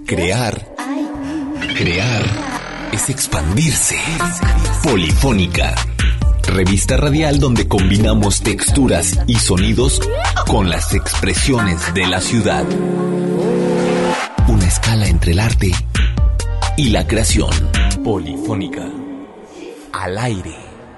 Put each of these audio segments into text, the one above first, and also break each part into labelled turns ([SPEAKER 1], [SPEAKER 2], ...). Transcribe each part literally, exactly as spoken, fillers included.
[SPEAKER 1] Crear, crear es expandirse. Polifónica, revista radial donde combinamos texturas y sonidos con las expresiones de la ciudad. Una escala entre el arte y la creación. Polifónica, al aire.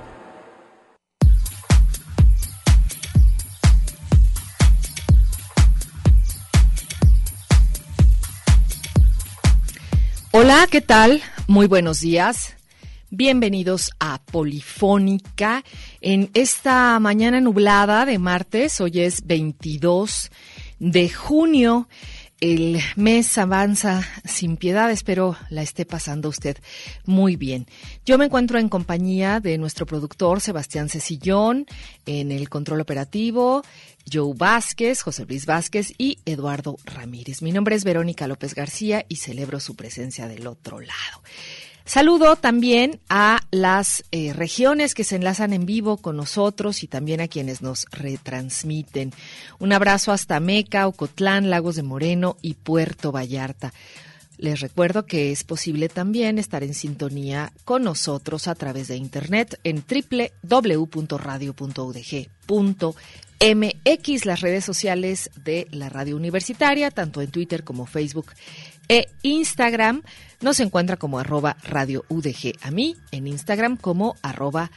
[SPEAKER 2] Hola, ¿qué tal? Muy buenos días. Bienvenidos a Polifónica en esta mañana nublada de martes. Hoy es veintidós de junio. El mes avanza sin piedad, espero la esté pasando usted muy bien. Yo me encuentro en compañía de nuestro productor Sebastián Cecillón, en el control operativo, Joe Vázquez, José Luis Vázquez y Eduardo Ramírez. Mi nombre es Verónica López García y celebro su presencia del otro lado. Saludo también a las eh, regiones que se enlazan en vivo con nosotros y también a quienes nos retransmiten. Un abrazo hasta Meca, Ocotlán, Lagos de Moreno y Puerto Vallarta. Les recuerdo que es posible también estar en sintonía con nosotros a través de internet en doble u doble u doble u punto radio punto u d g punto m x, las redes sociales de la radio universitaria, tanto en Twitter como Facebook e Instagram. Nos encuentra como arroba radio U D G. A mí en Instagram como arroba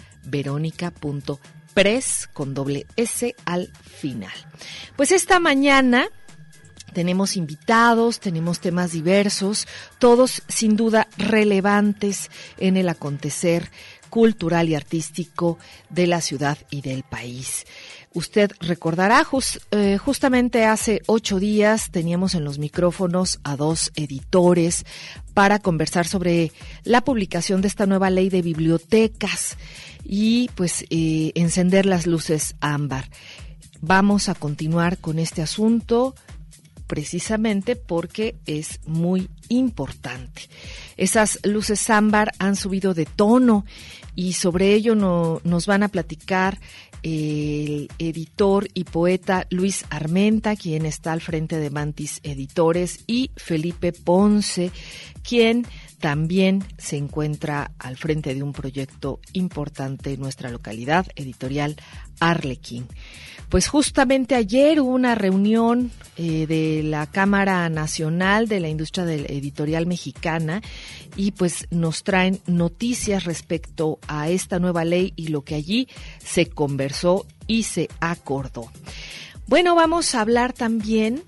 [SPEAKER 2] verónica.pres con doble S al final. Pues esta mañana tenemos invitados, tenemos temas diversos, todos sin duda relevantes en el acontecer cultural y artístico de la ciudad y del país. Usted recordará, just, eh, justamente hace ocho días teníamos en los micrófonos a dos editores para conversar sobre la publicación de esta nueva ley de bibliotecas y pues eh, encender las luces ámbar. Vamos a continuar con este asunto precisamente porque es muy importante. Esas luces ámbar han subido de tono y sobre ello no, nos van a platicar el editor y poeta Luis Armenta, quien está al frente de Mantis Editores, y Felipe Ponce, quien también se encuentra al frente de un proyecto importante en nuestra localidad, Editorial Arlequín. Pues justamente ayer hubo una reunión eh, de la Cámara Nacional de la Industria del Editorial Mexicana y pues nos traen noticias respecto a esta nueva ley y lo que allí se conversó y se acordó. Bueno, vamos a hablar también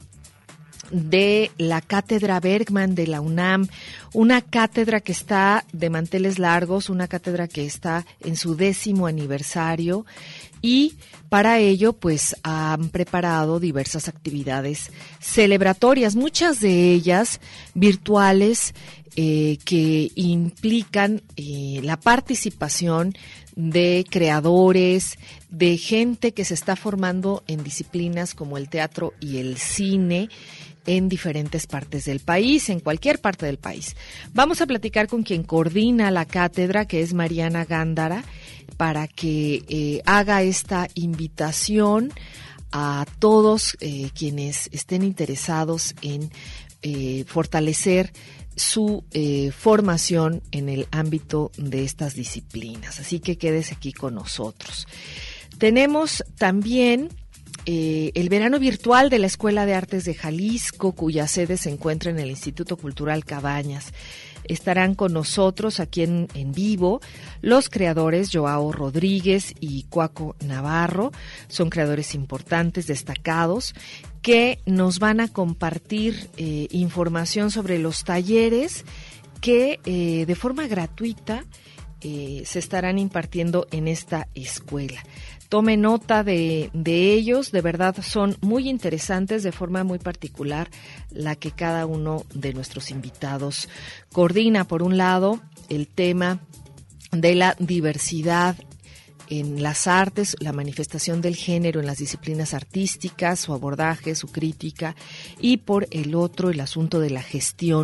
[SPEAKER 2] de la Cátedra Bergman de la UNAM, una cátedra que está de manteles largos, una cátedra que está en su décimo aniversario y para ello pues han preparado diversas actividades celebratorias, muchas de ellas virtuales eh, que implican eh, la participación de creadores, de gente que se está formando en disciplinas como el teatro y el cine en diferentes partes del país, en cualquier parte del país. Vamos a platicar con quien coordina la cátedra, que es Mariana Gándara, para que eh, haga esta invitación a todos eh, quienes estén interesados en eh, fortalecer su eh, formación en el ámbito de estas disciplinas. Así que quédese aquí con nosotros. Tenemos también Eh, el verano virtual de la Escuela de Artes de Jalisco, cuya sede se encuentra en el Instituto Cultural Cabañas. Estarán con nosotros aquí en, en vivo los creadores Joao Rodríguez y Cuaco Navarro. Son creadores importantes, destacados, que nos van a compartir eh, información sobre los talleres que eh, de forma gratuita eh, se estarán impartiendo en esta escuela. Tome nota de, de ellos, de verdad son muy interesantes, de forma muy particular la que cada uno de nuestros invitados coordina. Por un lado, el tema de la diversidad en las artes, la manifestación del género en las disciplinas artísticas, su abordaje, su crítica, y por el otro, el asunto de la gestión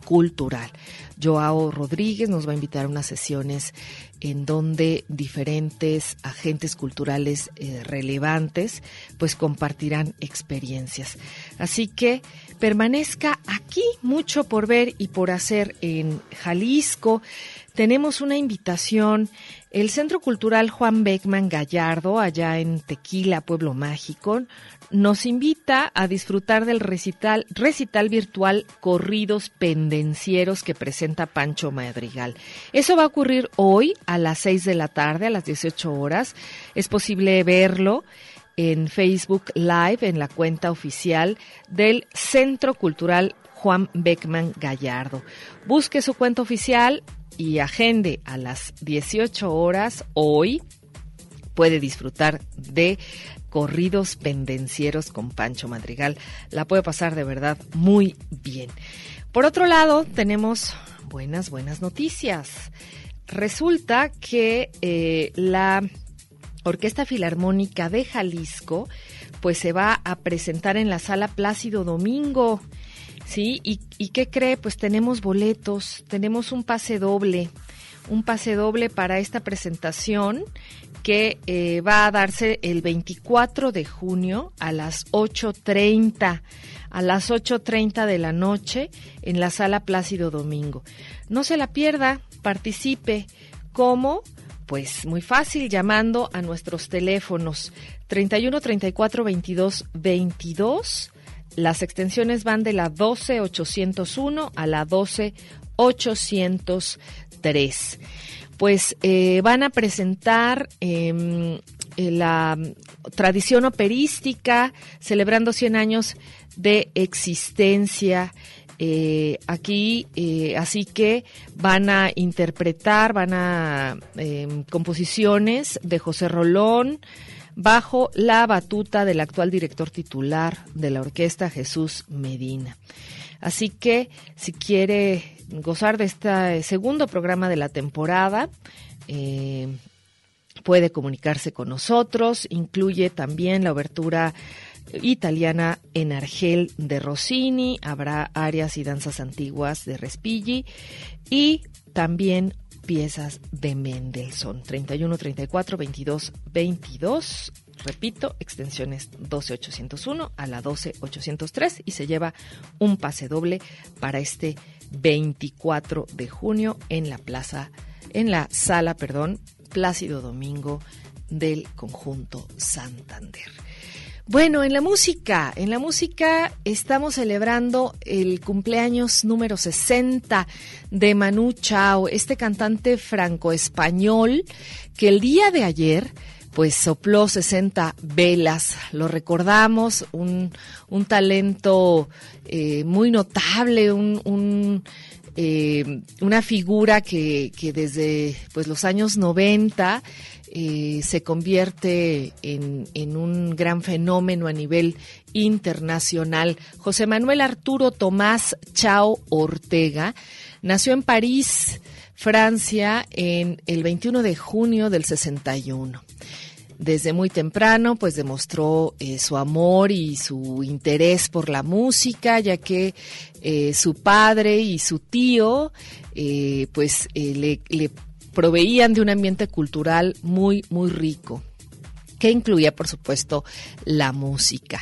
[SPEAKER 2] cultural. Joao Rodríguez nos va a invitar a unas sesiones en donde diferentes agentes culturales eh, relevantes pues compartirán experiencias. Así que permanezca aquí, mucho por ver y por hacer en Jalisco. Tenemos una invitación, el Centro Cultural Juan Beckman Gallardo, allá en Tequila, Pueblo Mágico, nos invita a disfrutar del recital, recital virtual Corridos Pendencieros que presenta Pancho Madrigal. Eso va a ocurrir hoy a las seis de la tarde, a las dieciocho horas. Es posible verlo en Facebook Live, en la cuenta oficial del Centro Cultural Juan Beckman Gallardo. Busque su cuenta oficial y agende a las dieciocho horas hoy. Puede disfrutar de Corridos Pendencieros con Pancho Madrigal. La puede pasar de verdad muy bien. Por otro lado, tenemos buenas, buenas noticias. Resulta que eh, la Orquesta Filarmónica de Jalisco pues se va a presentar en la Sala Plácido Domingo. ¿Sí? ¿Y, y qué cree? Pues tenemos boletos, tenemos un pase doble, un pase doble para esta presentación que eh, va a darse el veinticuatro de junio a las ocho treinta, a las ocho treinta de la noche en la Sala Plácido Domingo. No se la pierda, participe. ¿Cómo? Pues muy fácil, llamando a nuestros teléfonos treinta y uno, treinta y cuatro, veintidós, veintidós. Las extensiones van de la doce ochocientos uno a la doce ochocientos tres. Pues eh, van a presentar eh, la tradición operística, celebrando cien años de existencia eh, aquí, eh, así que van a interpretar, van a eh, composiciones de José Rolón, bajo la batuta del actual director titular de la orquesta, Jesús Medina. Así que, si quiere gozar de este segundo programa de la temporada, eh, puede comunicarse con nosotros. Incluye también la obertura italiana en Argel de Rossini, habrá arias y danzas antiguas de Respighi y también piezas de Mendelssohn. treinta y uno, treinta y cuatro, veintidós, veintidós. Repito, extensiones doce ochocientos uno a la doce ochocientos tres y se lleva un pase doble para este veinticuatro de junio en la plaza, en la sala, perdón, Plácido Domingo del Conjunto Santander. Bueno, en la música, en la música estamos celebrando el cumpleaños número sesenta de Manu Chao, este cantante franco-español que el día de ayer pues sopló sesenta velas. Lo recordamos, un, un talento eh, muy notable, un, un eh, una figura que, que desde pues los años noventa Eh, se convierte en, en un gran fenómeno a nivel internacional. José Manuel Arturo Tomás Chao Ortega nació en París, Francia, en el veintiuno de junio del sesenta y uno. Desde muy temprano, pues demostró eh, su amor y su interés por la música, ya que eh, su padre y su tío, eh, pues eh, le, le proveían de un ambiente cultural muy, muy rico, que incluía, por supuesto, la música.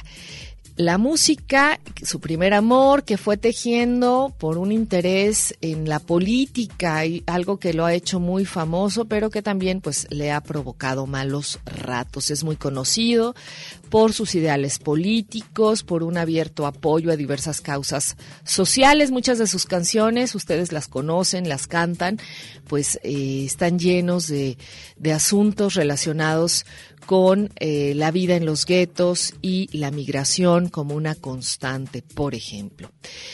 [SPEAKER 2] La música, su primer amor, que fue tejiendo por un interés en la política, y algo que lo ha hecho muy famoso, pero que también pues le ha provocado malos ratos. Es muy conocido por sus ideales políticos, por un abierto apoyo a diversas causas sociales. Muchas de sus canciones, ustedes las conocen, las cantan, pues eh, están llenos de, de asuntos relacionados con eh, la vida en los guetos y la migración como una constante, por ejemplo.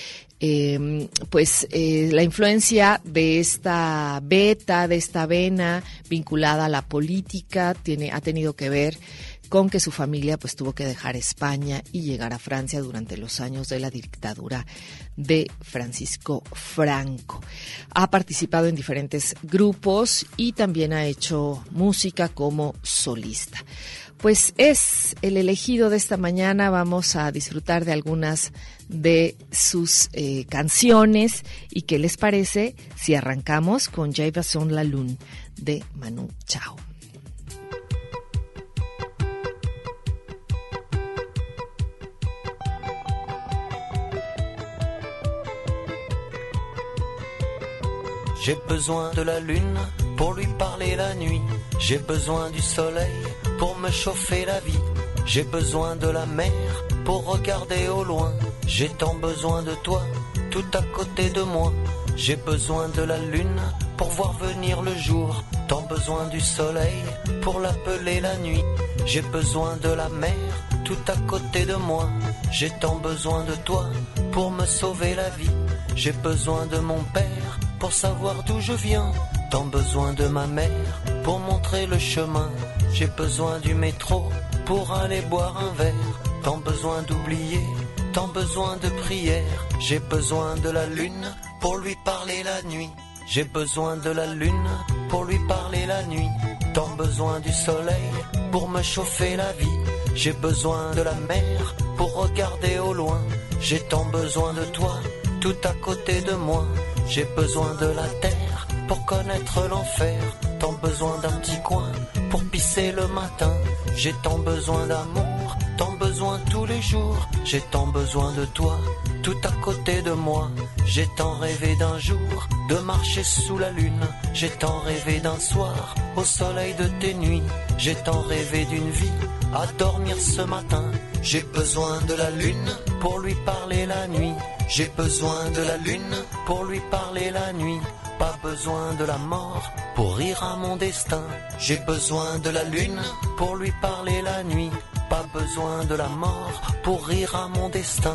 [SPEAKER 2] Eh, pues eh, la influencia de esta beta, de esta vena vinculada a la política, tiene, ha tenido que ver con que su familia pues tuvo que dejar España y llegar a Francia durante los años de la dictadura de Francisco Franco. Ha participado en diferentes grupos y también ha hecho música como solista. Pues es el elegido de esta mañana. Vamos a disfrutar de algunas de sus eh, canciones. ¿Y qué les parece si arrancamos con Je besoin la lune de Manu Chao?
[SPEAKER 3] J'ai besoin de la lune pour lui parler la nuit. J'ai besoin du soleil pour me chauffer la vie. J'ai besoin de la mer pour regarder au loin. J'ai tant besoin de toi, tout à côté de moi. J'ai besoin de la lune pour voir venir le jour. Tant besoin du soleil pour l'appeler la nuit. J'ai besoin de la mer tout à côté de moi. J'ai tant besoin de toi pour me sauver la vie. J'ai besoin de mon père pour savoir d'où je viens. Tant besoin de ma mère pour montrer le chemin. J'ai besoin du métro pour aller boire un verre. Tant besoin d'oublier, tant besoin de prière. J'ai besoin de la lune pour lui parler la nuit. J'ai besoin de la lune pour lui parler la nuit. Tant besoin du soleil pour me chauffer la vie. J'ai besoin de la mer pour regarder au loin. J'ai tant besoin de toi, tout à côté de moi. J'ai besoin de la terre pour connaître l'enfer. Tant besoin d'un petit coin pour pisser le matin. J'ai tant besoin d'amour, tant besoin tous les jours. J'ai tant besoin de toi, tout à côté de moi. J'ai tant rêvé d'un jour de marcher sous la lune. J'ai tant rêvé d'un soir au soleil de tes nuits. J'ai tant rêvé d'une vie à dormir ce matin. J'ai besoin de la lune pour lui parler la nuit. J'ai besoin de la lune pour lui parler la nuit. Pas besoin de la mort pour rire à mon destin. J'ai besoin de la lune pour lui parler la nuit. Pas besoin de la mort pour rire à mon destin.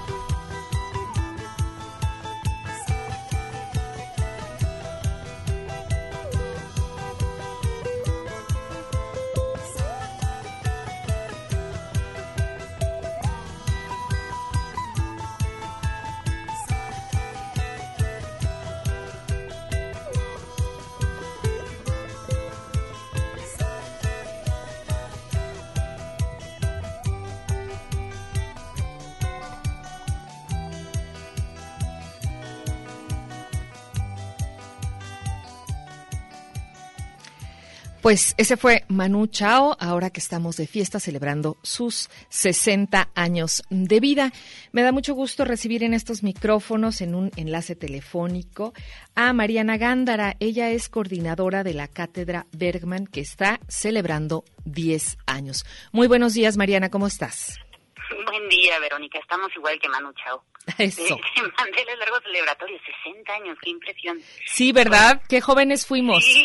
[SPEAKER 2] Pues ese fue Manu Chao, ahora que estamos de fiesta celebrando sus sesenta años de vida. Me da mucho gusto recibir en estos micrófonos, en un enlace telefónico, a Mariana Gándara. Ella es coordinadora de la Cátedra Bergman, que está celebrando diez años. Muy buenos días, Mariana, ¿cómo estás?
[SPEAKER 4] Buen día, Verónica. Estamos igual que Manu Chao.
[SPEAKER 2] Eso.
[SPEAKER 4] Te mandé el largo celebratorio, sesenta años, qué impresión.
[SPEAKER 2] Sí, ¿verdad? Qué jóvenes fuimos.
[SPEAKER 4] Sí.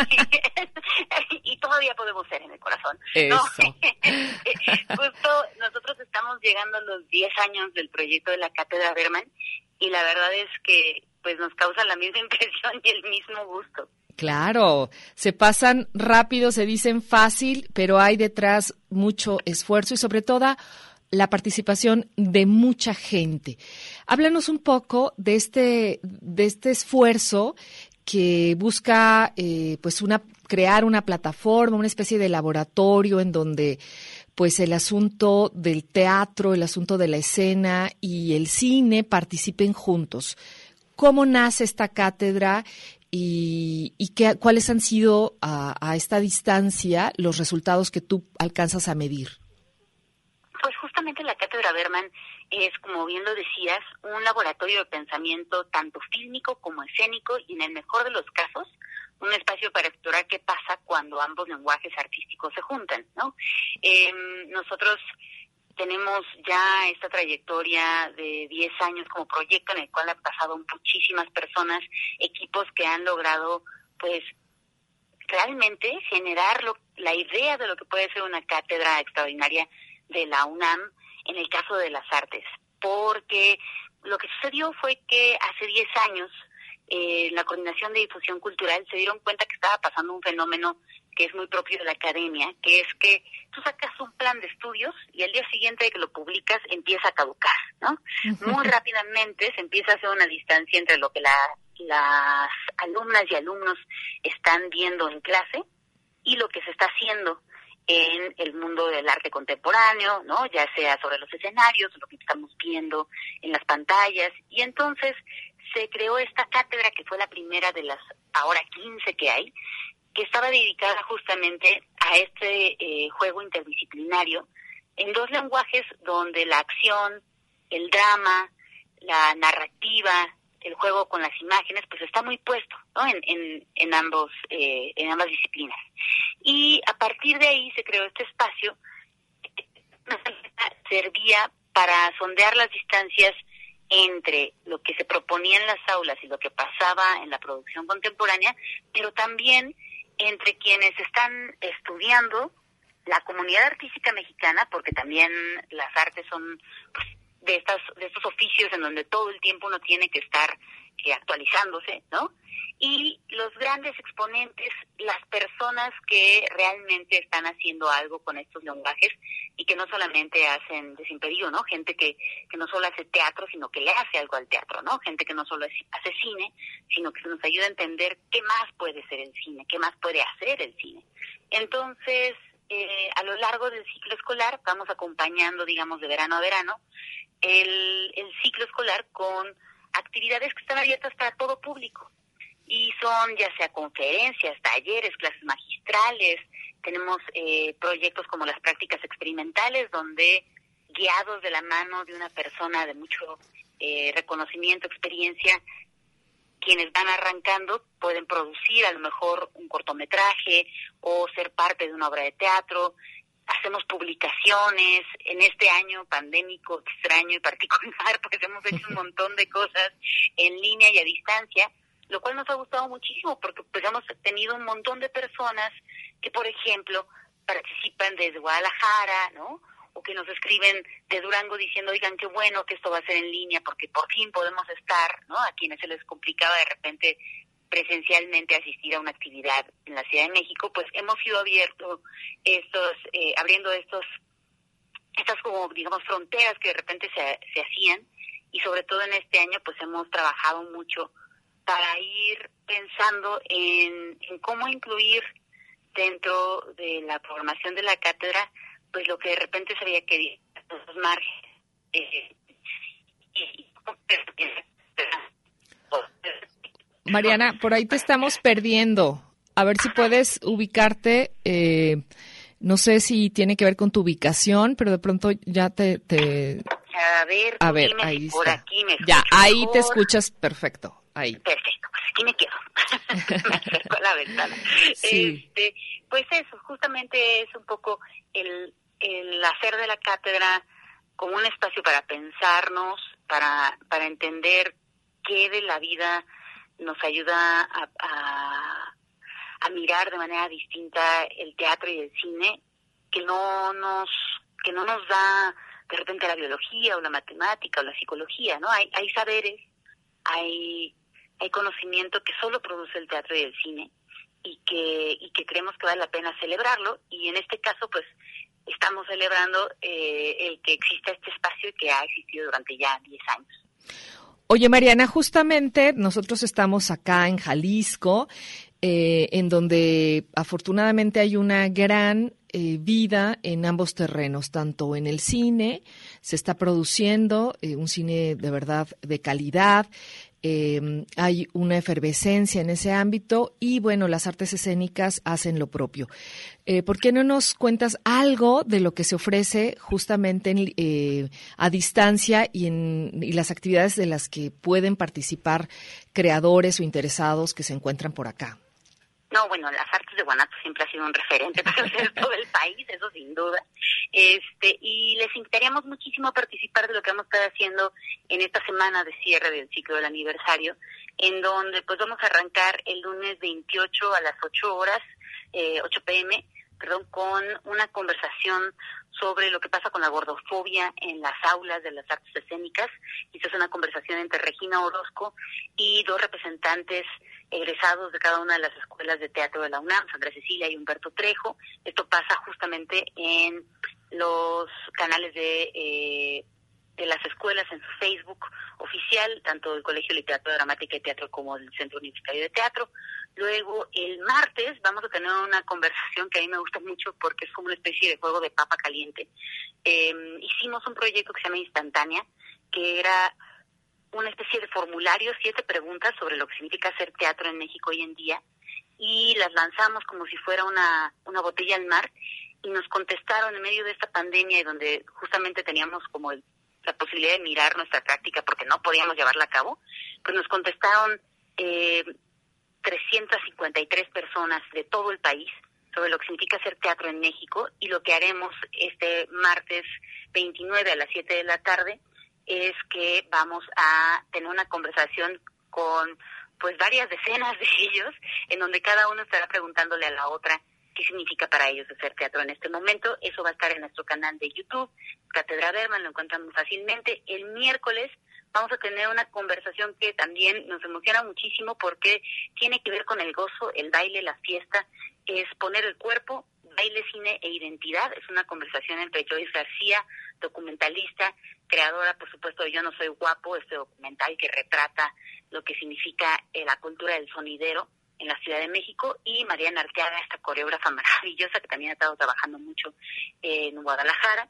[SPEAKER 4] Y todavía podemos ser en el corazón.
[SPEAKER 2] Eso.
[SPEAKER 4] ¿No? Justo nosotros estamos llegando a los diez años del proyecto de la Cátedra Bergman y la verdad es que pues nos causa la misma impresión y el mismo gusto.
[SPEAKER 2] Claro, se pasan rápido, se dicen fácil, pero hay detrás mucho esfuerzo y sobre todo la participación de mucha gente. Háblanos un poco de este de este esfuerzo que busca eh, pues una crear una plataforma, una especie de laboratorio en donde pues el asunto del teatro, el asunto de la escena y el cine participen juntos. ¿Cómo nace esta cátedra y, y qué, cuáles han sido a, a esta distancia los resultados que tú alcanzas a medir?
[SPEAKER 4] Pues justamente la Cátedra Bergman es, como bien lo decías, un laboratorio de pensamiento tanto fílmico como escénico y, en el mejor de los casos, un espacio para explorar qué pasa cuando ambos lenguajes artísticos se juntan, ¿no? Eh, nosotros tenemos ya esta trayectoria de diez años como proyecto en el cual han pasado muchísimas personas, equipos que han logrado, pues, realmente generar lo, la idea de lo que puede ser una cátedra extraordinaria de la UNAM en el caso de las artes, porque lo que sucedió fue que hace diez años eh, la Coordinación de Difusión Cultural se dieron cuenta que estaba pasando un fenómeno que es muy propio de la academia, que es que tú sacas un plan de estudios y al día siguiente de que lo publicas empieza a caducar, ¿no? Muy rápidamente se empieza a hacer una distancia entre lo que la, las alumnas y alumnos están viendo en clase y lo que se está haciendo en el mundo del arte contemporáneo, ¿no? Ya sea sobre los escenarios, lo que estamos viendo en las pantallas. Y entonces se creó esta cátedra, que fue la primera de las ahora quince que hay, que estaba dedicada justamente a este eh, juego interdisciplinario en dos lenguajes donde la acción, el drama, la narrativa, el juego con las imágenes, pues está muy puesto, ¿no? En, en, en ambos, eh, en ambas disciplinas. Y a partir de ahí se creó este espacio que servía para sondear las distancias entre lo que se proponía en las aulas y lo que pasaba en la producción contemporánea, pero también entre quienes están estudiando la comunidad artística mexicana, porque también las artes son pues, de estas de estos oficios en donde todo el tiempo uno tiene que estar eh, actualizándose, ¿no? Y los grandes exponentes, las personas que realmente están haciendo algo con estos lenguajes y que no solamente hacen desimpedido, ¿no? Gente que, que no solo hace teatro, sino que le hace algo al teatro, ¿no? Gente que no solo hace cine, sino que nos ayuda a entender qué más puede ser el cine, qué más puede hacer el cine. Entonces, eh, a lo largo del ciclo escolar, vamos acompañando, digamos, de verano a verano, el, el ciclo escolar con actividades que están abiertas para todo público. Y son ya sea conferencias, talleres, clases magistrales, tenemos eh, proyectos como las prácticas experimentales, donde guiados de la mano de una persona de mucho eh, reconocimiento, experiencia, quienes van arrancando pueden producir a lo mejor un cortometraje o ser parte de una obra de teatro. Hacemos publicaciones, en este año pandémico, extraño y particular, pues hemos hecho un montón de cosas en línea y a distancia, lo cual nos ha gustado muchísimo porque pues hemos tenido un montón de personas que, por ejemplo, participan desde Guadalajara, ¿no? O que nos escriben de Durango diciendo, oigan, qué bueno que esto va a ser en línea porque por fin podemos estar, ¿no? A quienes se les complicaba de repente presencialmente asistir a una actividad en la Ciudad de México, pues hemos ido abierto estos, eh, abriendo estos, estas como, digamos, fronteras que de repente se, se hacían, y sobre todo en este año, pues hemos trabajado mucho para ir pensando en, en cómo incluir dentro de la programación de la cátedra, pues lo que de repente se había querido, los márgenes. Eh, y,
[SPEAKER 2] Mariana, por ahí te estamos perdiendo. A ver si puedes ubicarte. Eh, no sé si tiene que ver con tu ubicación, pero de pronto ya te... te...
[SPEAKER 4] A ver,
[SPEAKER 2] a ver
[SPEAKER 4] dime
[SPEAKER 2] ahí
[SPEAKER 4] si
[SPEAKER 2] está.
[SPEAKER 4] Por aquí me
[SPEAKER 2] ya, ahí
[SPEAKER 4] mejor.
[SPEAKER 2] Te escuchas perfecto. Ahí.
[SPEAKER 4] Perfecto, pues aquí me quedo. Me acerco a la ventana.
[SPEAKER 2] Sí.
[SPEAKER 4] Este, pues eso, justamente es un poco el, el hacer de la cátedra como un espacio para pensarnos, para, para entender qué de la vida nos ayuda a, a, a mirar de manera distinta el teatro y el cine, que no nos, que no nos da de repente la biología o la matemática o la psicología, ¿no? Hay, hay saberes, hay, hay conocimiento que solo produce el teatro y el cine y que, y que creemos que vale la pena celebrarlo, y en este caso pues estamos celebrando eh, el que exista este espacio que ha existido durante ya diez años.
[SPEAKER 2] Oye, Mariana, justamente nosotros estamos acá en Jalisco, eh, en donde afortunadamente hay una gran eh, vida en ambos terrenos, tanto en el cine, se está produciendo eh, un cine de verdad de calidad, eh, hay una efervescencia en ese ámbito y bueno, las artes escénicas hacen lo propio. Eh, ¿Por qué no nos cuentas algo de lo que se ofrece justamente en, eh, a distancia y en y las actividades de las que pueden participar creadores o interesados que se encuentran por acá?
[SPEAKER 4] No, bueno, las artes de Guanatos siempre ha sido un referente para el resto del país, eso sin duda. Este, y les invitaríamos muchísimo a participar de lo que vamos a estar haciendo en esta semana de cierre del ciclo del aniversario, en donde pues vamos a arrancar el lunes veintiocho a las ocho horas, eh, ocho pm, perdón, con una conversación sobre lo que pasa con la gordofobia en las aulas de las artes escénicas. Y esta es una conversación entre Regina Orozco y dos representantes egresados de cada una de las escuelas de teatro de la UNAM, Sandra Cecilia y Humberto Trejo. Esto pasa justamente en los canales de eh, de las escuelas, en su Facebook oficial, tanto del Colegio de Literatura Dramática y Teatro como del Centro Universitario de Teatro. Luego, el martes, vamos a tener una conversación que a mí me gusta mucho porque es como una especie de juego de papa caliente. Eh, hicimos un proyecto que se llama Instantánea, que era una especie de formulario, siete preguntas sobre lo que significa hacer teatro en México hoy en día, y las lanzamos como si fuera una, una botella al mar, y nos contestaron en medio de esta pandemia, y donde justamente teníamos como el la posibilidad de mirar nuestra práctica porque no podíamos llevarla a cabo, pues nos contestaron eh, trescientas cincuenta y tres personas de todo el país sobre lo que significa hacer teatro en México, y lo que haremos este martes veintinueve a las siete de la tarde es que vamos a tener una conversación con pues varias decenas de ellos, en donde cada uno estará preguntándole a la otra qué significa para ellos hacer teatro en este momento. Eso va a estar en nuestro canal de YouTube, Cátedra Bergman, lo encuentran muy fácilmente. El miércoles vamos a tener una conversación que también nos emociona muchísimo porque tiene que ver con el gozo, el baile, la fiesta, es poner el cuerpo, baile, cine e identidad. Es una conversación entre Joyce García, documentalista, creadora, por supuesto, de Yo no soy guapo, este documental que retrata lo que significa eh, la cultura del sonidero en la Ciudad de México, y Mariana Arteaga, esta coreógrafa maravillosa que también ha estado trabajando mucho eh, en Guadalajara.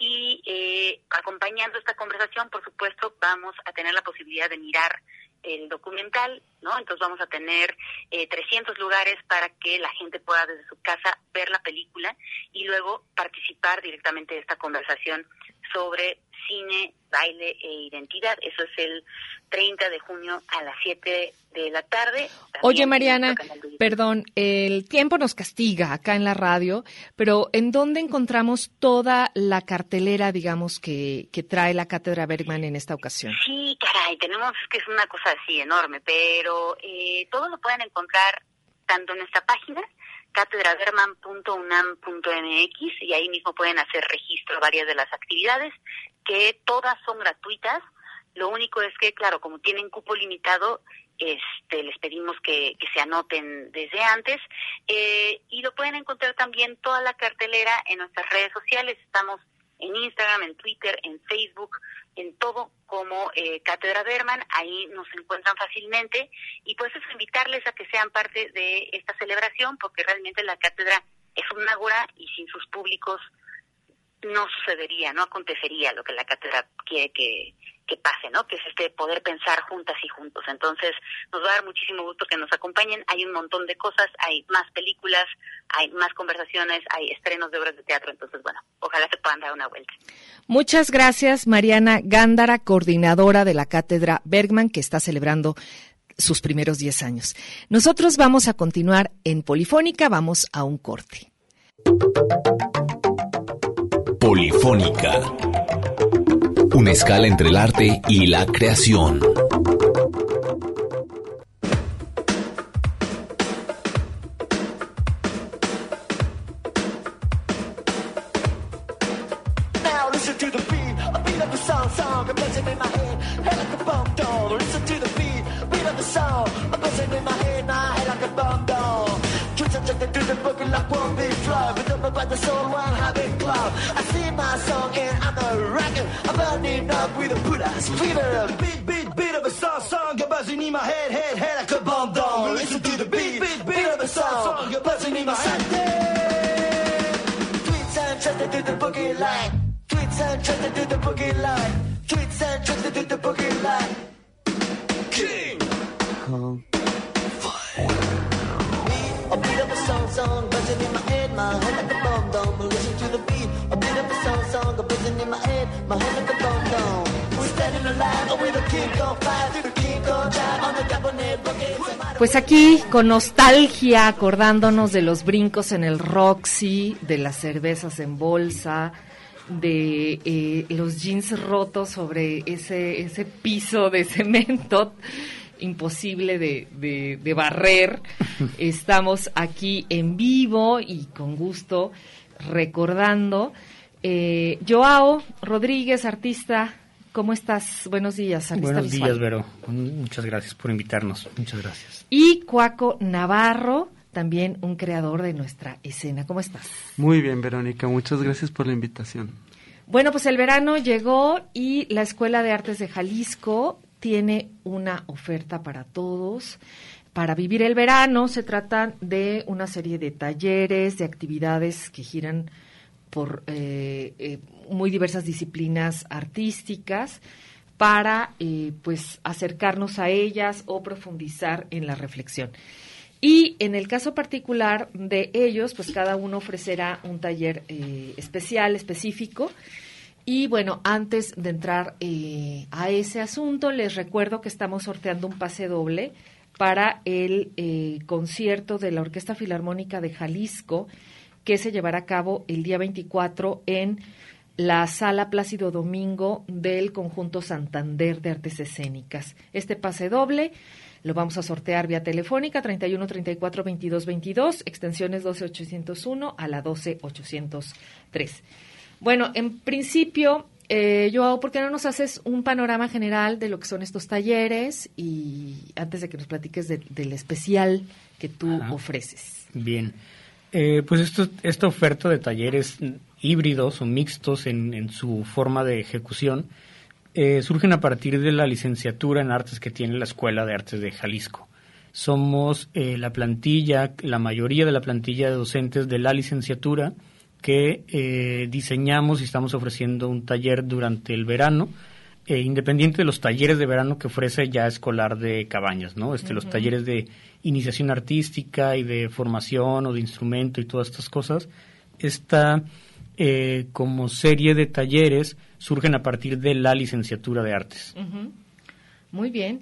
[SPEAKER 4] Y eh, acompañando esta conversación, por supuesto, vamos a tener la posibilidad de mirar el documental, ¿no? Entonces vamos a tener eh, trescientos lugares para que la gente pueda desde su casa ver la película y luego participar directamente de esta conversación sobre cine, baile e identidad. Eso es el treinta de junio a las siete de la tarde. También
[SPEAKER 2] Oye, Mariana, perdón, el tiempo nos castiga acá en la radio, pero ¿en dónde encontramos toda la cartelera, digamos, que, que trae la Cátedra Bergman en esta ocasión?
[SPEAKER 4] Sí, caray, tenemos, es que es una cosa así enorme, pero eh, todo lo pueden encontrar tanto en nuestra página, cátedra bergman punto unam punto m x, y ahí mismo pueden hacer registro de varias de las actividades, que todas son gratuitas. Lo único es que, claro, como tienen cupo limitado, este, les pedimos que, que se anoten desde antes, eh, y lo pueden encontrar también toda la cartelera en nuestras redes sociales. Estamos en Instagram, en Twitter, en Facebook, en todo como eh, Cátedra Bergman. Ahí nos encuentran fácilmente, y pues es invitarles a que sean parte de esta celebración, porque realmente la cátedra es un ágora y sin sus públicos no sucedería, no acontecería lo que la cátedra quiere que, que pase, ¿no? Que es este poder pensar juntas y juntos. Entonces nos va a dar muchísimo gusto que nos acompañen. Hay un montón de cosas, hay más películas, hay más conversaciones, hay estrenos de obras de teatro. Entonces, bueno, ojalá se puedan dar una vuelta.
[SPEAKER 2] Muchas gracias, Mariana Gándara, coordinadora de la Cátedra Bergman, que está celebrando sus primeros diez años. Nosotros vamos a continuar en Polifónica, vamos a un corte.
[SPEAKER 1] Polifónica. Una escala entre el arte y la creación.
[SPEAKER 5] Now listen to the beat, a beat of the song, song, a buzzing in my head, head like a bomb doll. Listen to the beat, beat of the song, a buzzing in my head, my head like a bomb doll. Twitch and check to the boogie like one big flow, but don't by the soul, one habit club. I sing my song and I'm a rocker, I'm burning up with a put-ass fever. Beat, beat, beat of a song, song, a buzzing in my head, head, head like a bomb doll. Listen to the beat, beat, beat of a song, song, a buzzing in my head. Tweets and check to the boogie line. Tweets and try to do the boogie line. Tweets and try to do the boogie line. King Kong Fire. A beat of a song, song, buzzing in my head, my head like a bomb dome. Listen to the beat. A beat of a song, song, buzzing in my head, my head like a bomb dome. We're standing alive with a King Kong Fire, through the King Kong drive on the Japanese boogie.
[SPEAKER 2] Pues aquí, con nostalgia, acordándonos de los brincos en el Roxy, de las cervezas en bolsa, de eh, los jeans rotos sobre ese ese piso de cemento imposible de, de, de barrer. Estamos aquí en vivo y con gusto recordando. Eh, Joao Rodríguez, artista ¿cómo estás? Buenos días, Artista
[SPEAKER 6] Buenos
[SPEAKER 2] Visual.
[SPEAKER 6] días, Vero. Muchas gracias por invitarnos. Muchas gracias.
[SPEAKER 2] Y Cuaco Navarro, también un creador de nuestra escena. ¿Cómo estás?
[SPEAKER 7] Muy bien, Verónica. Muchas gracias por la invitación.
[SPEAKER 2] Bueno, pues el verano llegó y la Escuela de Artes de Jalisco tiene una oferta para todos. Para vivir el verano se trata de una serie de talleres, de actividades que giran por eh, eh, muy diversas disciplinas artísticas para eh, pues acercarnos a ellas o profundizar en la reflexión. Y en el caso particular de ellos, pues cada uno ofrecerá un taller eh, especial, específico. Y bueno, antes de entrar eh, a ese asunto, les recuerdo que estamos sorteando un pase doble para el eh, concierto de la Orquesta Filarmónica de Jalisco, que se llevará a cabo el día veinticuatro en la Sala Plácido Domingo del Conjunto Santander de Artes Escénicas. Este pase doble lo vamos a sortear vía telefónica treinta y uno, treinta y cuatro, veintidós, veintidós, extensiones doce ochocientos uno a la doce ochocientos tres. Bueno, en principio, eh, Joao, ¿por qué no nos haces un panorama general de lo que son estos talleres y antes de que nos platiques de, del especial que tú Ajá. ofreces?
[SPEAKER 6] Bien, eh, pues esto, esta oferta de talleres híbridos o mixtos en, en su forma de ejecución eh, surgen a partir de la licenciatura en artes que tiene la Escuela de Artes de Jalisco. Somos eh, la plantilla, la mayoría de la plantilla de docentes de la licenciatura que eh, diseñamos y estamos ofreciendo un taller durante el verano, eh, independiente de los talleres de verano que ofrece ya Escolar de Cabañas, ¿no? Este, uh-huh. Los talleres de iniciación artística y de formación o de instrumento y todas estas cosas, esta eh, como serie de talleres surgen a partir de la licenciatura de artes.
[SPEAKER 2] Uh-huh. Muy bien.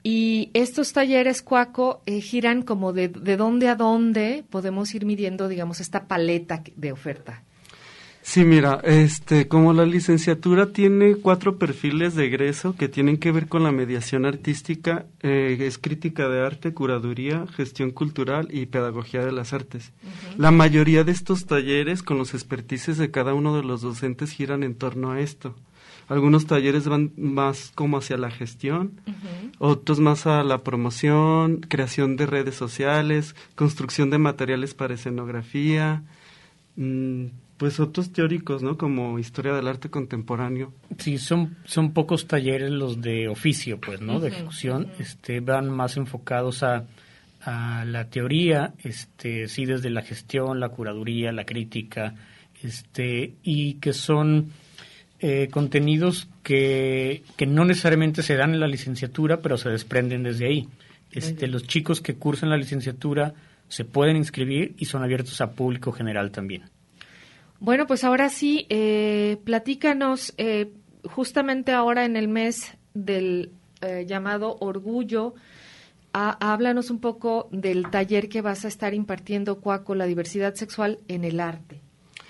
[SPEAKER 2] Y estos talleres, Cuaco, eh, giran como de, de dónde a dónde podemos ir midiendo, digamos, esta paleta de oferta.
[SPEAKER 7] Sí, mira, este, como la licenciatura tiene cuatro perfiles de egreso que tienen que ver con la mediación artística, eh, es crítica de arte, curaduría, gestión cultural y pedagogía de las artes. Uh-huh. La mayoría de estos talleres, con los expertices de cada uno de los docentes, giran en torno a esto. Algunos talleres van más como hacia la gestión, uh-huh. otros más a la promoción, creación de redes sociales, construcción de materiales para escenografía, mmm, pues otros teóricos, ¿no? Como historia del arte contemporáneo.
[SPEAKER 6] Sí, son son pocos talleres los de oficio, pues, ¿no? Uh-huh. De ejecución, uh-huh. este, van más enfocados a, a la teoría, este, sí, desde la gestión, la curaduría, la crítica, este, y que son Eh, contenidos que, que no necesariamente se dan en la licenciatura, pero se desprenden desde ahí. Este, los chicos que cursan la licenciatura se pueden inscribir y son abiertos a público general también.
[SPEAKER 2] Bueno, pues ahora sí, eh, platícanos, eh, justamente ahora en el mes del eh, llamado Orgullo, a, háblanos un poco del taller que vas a estar impartiendo, Cuaco, la diversidad sexual en el arte.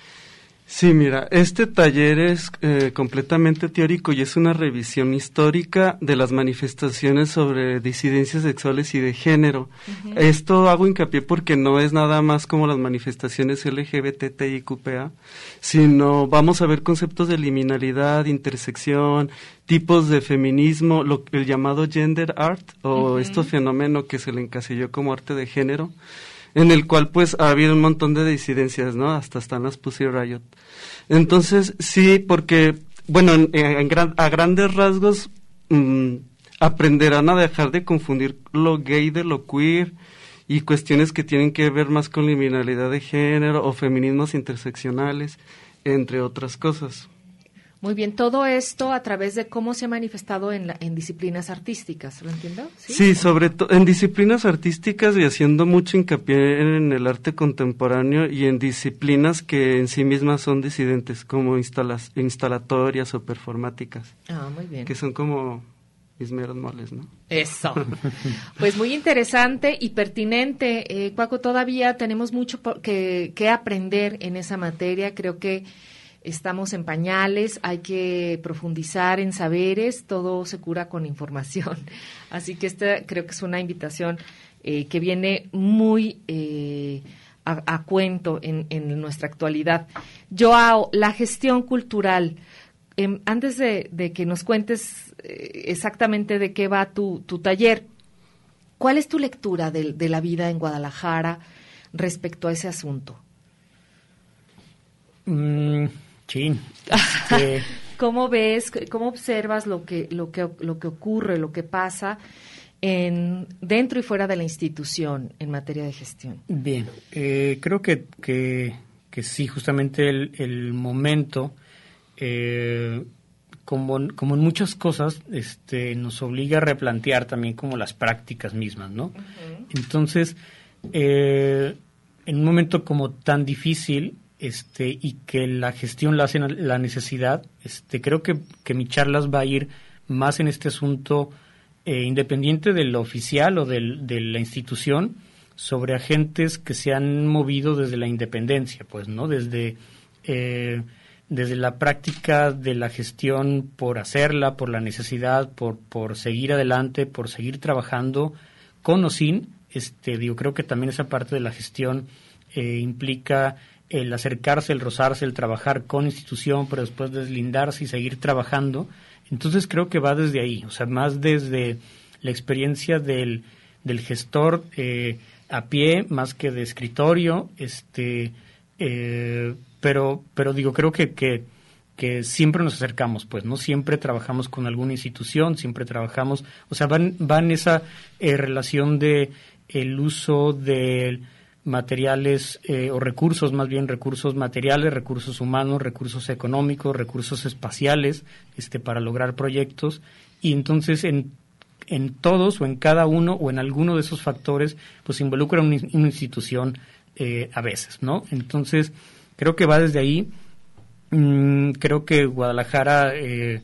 [SPEAKER 7] Sí, mira, este taller es eh, completamente teórico y es una revisión histórica de las manifestaciones sobre disidencias sexuales y de género. Uh-huh. Esto hago hincapié porque no es nada más como las manifestaciones L G B T T I Q P A, sino vamos a ver conceptos de liminalidad, intersección, tipos de feminismo, lo, el llamado gender art o uh-huh. este fenómeno que se le encasilló como arte de género, en el cual pues ha habido un montón de disidencias, ¿no? Hasta están las Pussy Riot. Entonces, sí, porque, bueno, en, en gran, a grandes rasgos mmm, aprenderán a dejar de confundir lo gay de lo queer y cuestiones que tienen que ver más con liminalidad de género o feminismos interseccionales, entre otras cosas.
[SPEAKER 2] Muy bien, todo esto a través de cómo se ha manifestado en, la, en disciplinas artísticas, ¿lo entiendo? Sí,
[SPEAKER 7] sí sobre todo en disciplinas artísticas y haciendo mucho hincapié en el arte contemporáneo y en disciplinas que en sí mismas son disidentes, como instalas, instalatorias o performáticas.
[SPEAKER 2] Ah, muy bien.
[SPEAKER 7] Que son como mis meros moles, ¿no?
[SPEAKER 2] Eso. Pues muy interesante y pertinente. Eh, Cuaco, todavía tenemos mucho por, que, que aprender en esa materia. Creo que estamos en pañales, hay que profundizar en saberes, todo se cura con información. Así que esta creo que es una invitación eh, que viene muy eh, a, a cuento en, en nuestra actualidad. Joao, la gestión cultural, eh, antes de, de que nos cuentes eh, exactamente de qué va tu, tu taller, ¿cuál es tu lectura de, de la vida en Guadalajara respecto a ese asunto?
[SPEAKER 6] Mm, sí. Este...
[SPEAKER 2] ¿Cómo ves, cómo observas lo que, lo que, lo que ocurre, lo que pasa en dentro y fuera de la institución en materia de gestión?
[SPEAKER 6] Bien, eh, creo que, que, que sí, justamente el, el momento, eh, como, como en muchas cosas, este, nos obliga a replantear también como las prácticas mismas, ¿no? Uh-huh. Entonces, eh, en un momento como tan difícil, este y que la gestión la hace la necesidad, este creo que, que mi charlas va a ir más en este asunto eh, independiente de lo oficial o del, de la institución, sobre agentes que se han movido desde la independencia, pues, ¿no? Desde, eh, desde la práctica de la gestión por hacerla, por la necesidad, por, por seguir adelante, por seguir trabajando con o sin, este digo, creo que también esa parte de la gestión eh, implica el acercarse, el rozarse, el trabajar con institución, pero después deslindarse y seguir trabajando. Entonces creo que va desde ahí, o sea, más desde la experiencia del, del gestor eh, a pie, más que de escritorio, este, eh, pero, pero digo, creo que, que, que siempre nos acercamos, pues, ¿no? Siempre trabajamos con alguna institución, siempre trabajamos, o sea, van, van esa eh, relación de el uso del materiales eh, o recursos, más bien recursos materiales, recursos humanos, recursos económicos, recursos espaciales, este, para lograr proyectos, y entonces en, en todos o en cada uno o en alguno de esos factores pues involucra una, una institución eh, a veces, ¿no? Entonces creo que va desde ahí. Mm, creo que Guadalajara eh,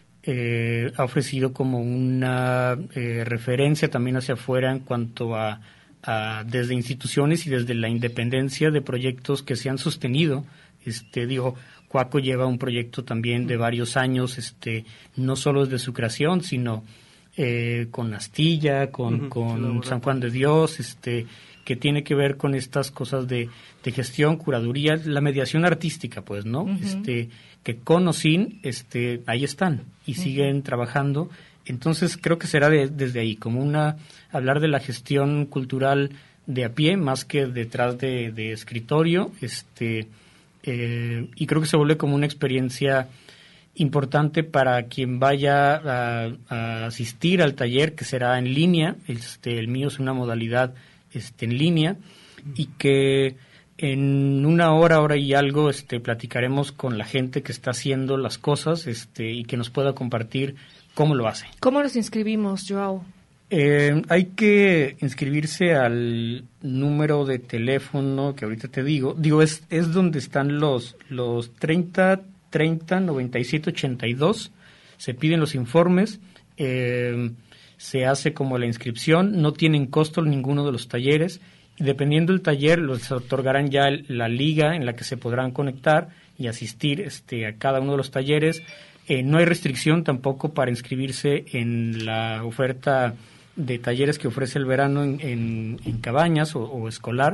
[SPEAKER 6] eh, ha ofrecido como una eh, referencia también hacia afuera en cuanto a Uh, desde instituciones y desde la independencia de proyectos que se han sostenido. Este, digo, Cuaco lleva un proyecto también de varios años, este, no solo desde su creación, sino eh, con Astilla, con, uh-huh, con San Juan de Dios, este, que tiene que ver con estas cosas de, de gestión, curaduría, la mediación artística, pues, ¿no? Uh-huh. Este, que con o sin, este, ahí están y uh-huh. siguen trabajando. Entonces creo que será de, desde ahí, como una hablar de la gestión cultural de a pie más que detrás de, de escritorio, este eh, y creo que se vuelve como una experiencia importante para quien vaya a, a asistir al taller, que será en línea. Este, el mío es una modalidad este, en línea, y que en una hora, hora y algo, este, platicaremos con la gente que está haciendo las cosas, este, y que nos pueda compartir cómo lo hace.
[SPEAKER 2] ¿Cómo nos inscribimos, Joao?
[SPEAKER 6] Eh, hay que inscribirse al número de teléfono que ahorita te digo. Digo, es, es donde están los, los treinta, treinta, noventa y siete, ochenta y dos. Se piden los informes, eh, se hace como la inscripción, no tienen costo ninguno de los talleres. Y dependiendo del taller, les otorgarán ya el, la liga en la que se podrán conectar y asistir este, a cada uno de los talleres. Eh, no hay restricción tampoco para inscribirse en la oferta de talleres que ofrece el verano en, en, en Cabañas o, o escolar,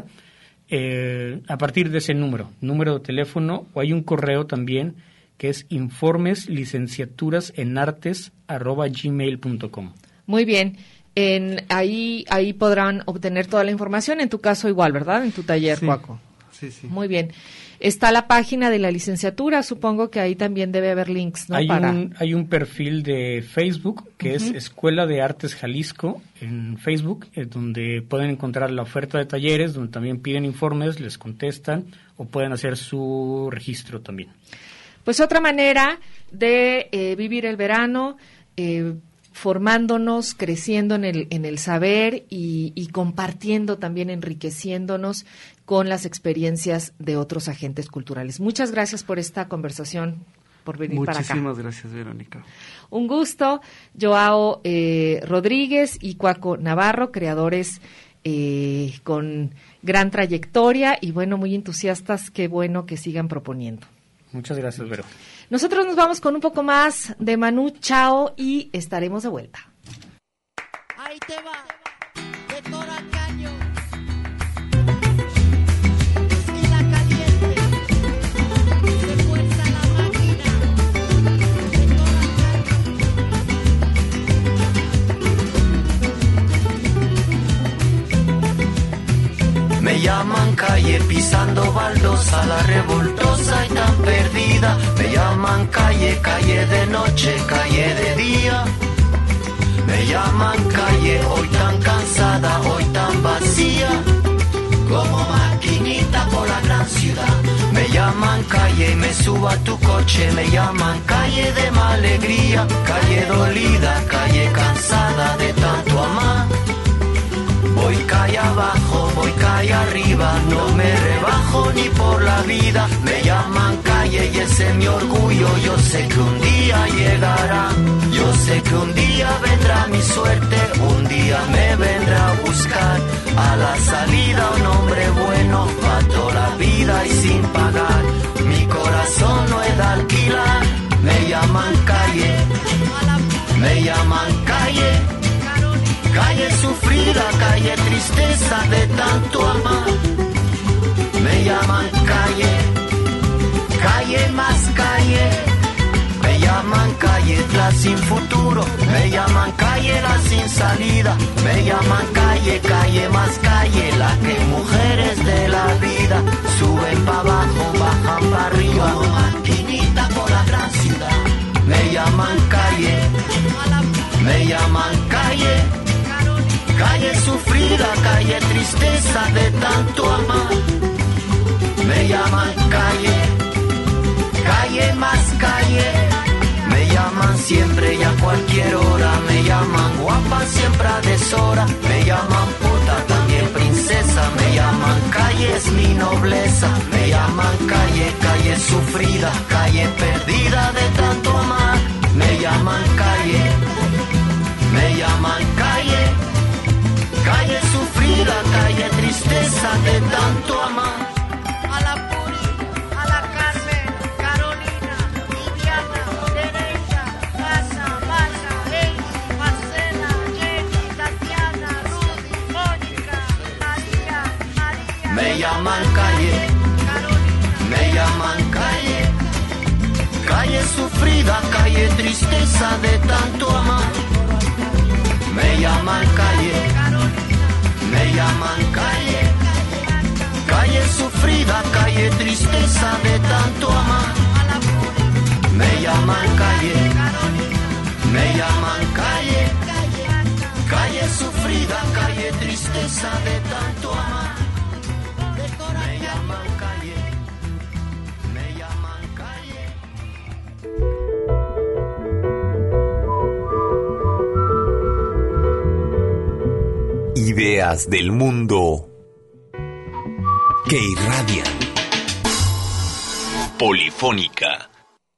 [SPEAKER 6] eh, a partir de ese número, número de teléfono, o hay un correo también que es informes licenciaturas en artes arroba gmail punto com.
[SPEAKER 2] Muy bien. En, ahí ahí podrán obtener toda la información, en tu caso igual, ¿verdad? En tu taller,
[SPEAKER 7] sí,
[SPEAKER 2] Cuaco.
[SPEAKER 7] Sí, sí.
[SPEAKER 2] Muy bien. Está la página de la licenciatura, supongo que ahí también debe haber links, ¿no?
[SPEAKER 6] Hay,
[SPEAKER 2] Para...
[SPEAKER 6] un, hay un perfil de Facebook que uh-huh. es Escuela de Artes Jalisco en Facebook, eh, donde pueden encontrar la oferta de talleres, donde también piden informes, les contestan o pueden hacer su registro también.
[SPEAKER 2] Pues otra manera de eh, vivir el verano, eh, formándonos, creciendo en el, en el saber y, y compartiendo también, enriqueciéndonos con las experiencias de otros agentes culturales. Muchas gracias por esta conversación, por venir para acá.
[SPEAKER 7] Muchísimas gracias, Verónica.
[SPEAKER 2] Un gusto. Joao eh, Rodríguez y Cuaco Navarro, creadores eh, con gran trayectoria y, bueno, muy entusiastas. Qué bueno que sigan proponiendo.
[SPEAKER 6] Muchas gracias, Vero.
[SPEAKER 2] Nosotros nos vamos con un poco más de Manu Chao y estaremos de vuelta.
[SPEAKER 5] Ahí te va, de Tora Caño. Esquina caliente, se fuerza la máquina.
[SPEAKER 3] Me llaman calle pisando baldosa, la revoltosa y tan perdida. Me llaman calle, calle de noche, calle de día. Me llaman calle, hoy tan cansada, hoy tan vacía, como maquinita por la gran ciudad. Me llaman calle y me subo a tu coche. Me llaman calle de mala alegría, calle dolida, calle cansada de tanto amar. Voy calle abajo, voy calle arriba, no me rebajo ni por la vida. Me llaman calle y ese es mi orgullo, yo sé que un día llegará. Yo sé que un día vendrá mi suerte, un día me vendrá a buscar. A la salida un hombre bueno, pa' toda la vida y sin pagar. Mi corazón no es de alquilar. Me llaman calle, me llaman calle. Calle sufrida, calle tristeza de tanto amar. Me llaman calle, calle más calle. Me llaman calle la sin futuro. Me llaman calle la sin salida. Me llaman calle, calle más calle. La que mujeres de la vida suben pa' abajo, bajan pa' arriba, como maquinita por la gran ciudad. Me llaman calle, me llaman calle. Calle sufrida, calle tristeza de tanto amar. Me llaman calle, calle más calle. Me llaman siempre y a cualquier hora. Me llaman guapa siempre a deshora. Me llaman puta, también princesa. Me llaman calle, es mi nobleza. Me llaman calle, calle sufrida, calle perdida de tanto amar. Me llaman calle, me llaman calle. Calle sufrida, calle tristeza de tanto amar.
[SPEAKER 8] A la Puri, a la Carmen, Carolina, Viviana, Teresa, Casa, Maya, Eli, Marcela, Jenny, Tatiana, Rudy, Mónica, María, María.
[SPEAKER 3] Me llaman calle,
[SPEAKER 8] Carolina,
[SPEAKER 3] me llaman calle. Calle sufrida, calle tristeza de tanto amar. Me llaman calle, me llaman calle. Calle sufrida, calle tristeza de tanto amar. Me llaman calle, me llaman calle. Calle sufrida, calle tristeza de tanto amar. Me llaman calle, me llaman calle.
[SPEAKER 1] Ideas del mundo que irradian. Polifónica.